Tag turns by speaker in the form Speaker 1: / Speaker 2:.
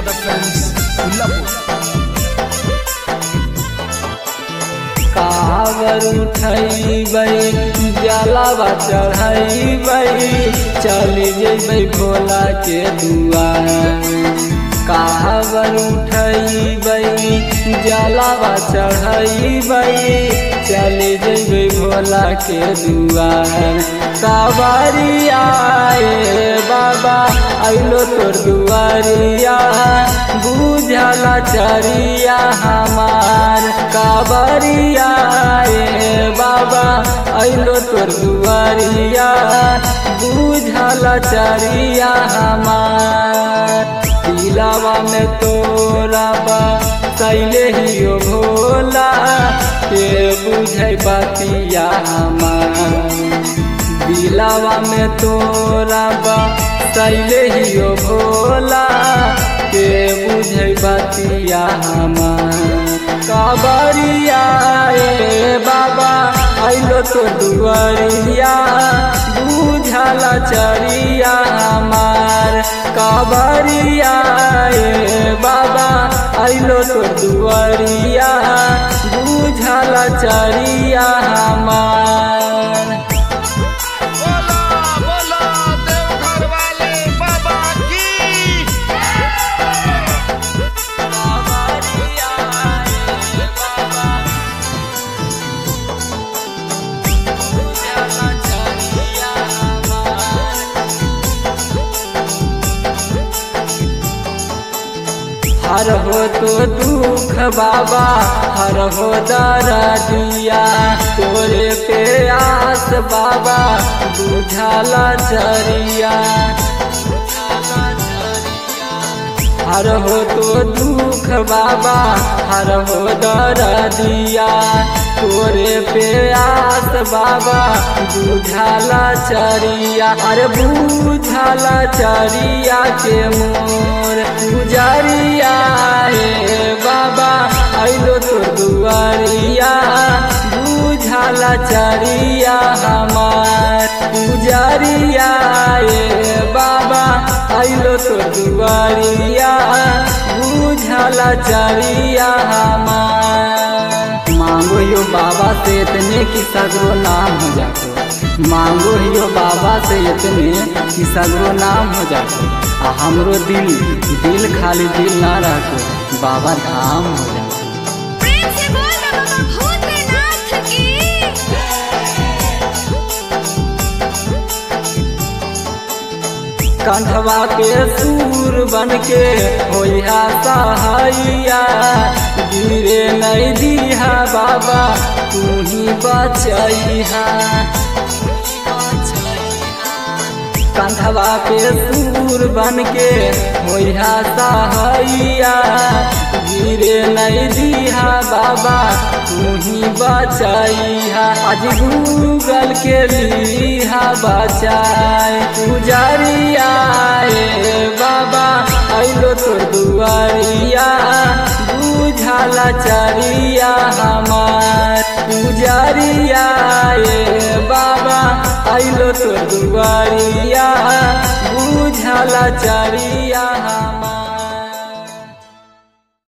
Speaker 1: Productions Ullapur
Speaker 2: कावर उठैबै जलावा चढ़ैबै चली जैबै भोला के दुआर। कावर उठैबै जलावा चढ़ैबै चली जैबै भोला के दुआर। कावरिया ए बाबा अइलो तोर दुआरिया बुझला चरिया हमार। कावरिया ए बाबा अइलो तोर दुआरिया बुझला चरिया हमार। दिलावा में तोरा बा कैले हियो भोला के बुझै बतिया हमार। दिलावा में तोरा बा कैले हियो भोला के बुझै बतिया हमार। कावरिया ए बाबा अइलो तो दुआरिया बुझला चरिया हमार। कावरिया ए बाबा अइलो तो दुआरिया बुझला चरिया हमार।
Speaker 1: बोला बोला देवघर वाले बाबा की
Speaker 2: कावरिया ए बाबा बुझला चरिया हमार। हर हो तो दुख बाबा हर हो दर्दिया तोरे पे आस बाबा बुझला चरिया। हर हो तो दुख बाबा हर हो दर्दिया तोरे पे आस बाबा बुझला चरिया। अरे बुझला चरिया के मोर पुजरिया हे बाबा अइलो तो दुआरिया बुझला चरिया हमार। पुजरिया हे बाबा अइलो तो दुआरिया बुझला चरिया हमार। मांगो यो बाबा से इतने कि सगरो नाम हो जातो। मांगो यो बाबा से इतने कि सगरो नाम हो जातो। आ हमरो दिल खाली दिल ना रखो बाबा धाम हो जातो।
Speaker 3: प्रेम से बोल ना बाबा भूतनाथ की।
Speaker 2: कंठवा के सूर बन के होइहा सहाइया गिरे नहीं दिहा बाबा तू ही बचैहा। कंठवा के सूर बन के होइहा सहाइया गिरे नहीं दिहा बाबा तू ही बचैहा। आज गूगल के लिहा बचाए पुजरिया ए बाबा अइलो तोर दुआरिया बुझला चरिया हमार। पुजरिया ए बाबा अइलो तोर दुआरिया बुझला चरिया।